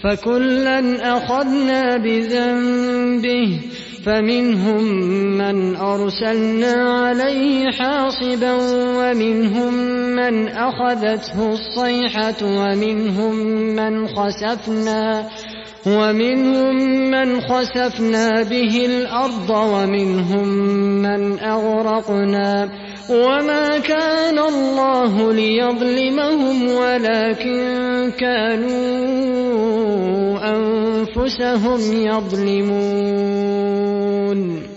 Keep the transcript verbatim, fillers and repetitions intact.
فكلا أخذنا بذنبه فمنهم من أرسلنا عليه حاصبا ومنهم من أخذته الصيحة ومنهم من خسفنا ومنهم من خسفنا به الأرض ومنهم من أغرقنا وما كان الله ليظلمهم ولكن كانوا أنفسهم يظلمون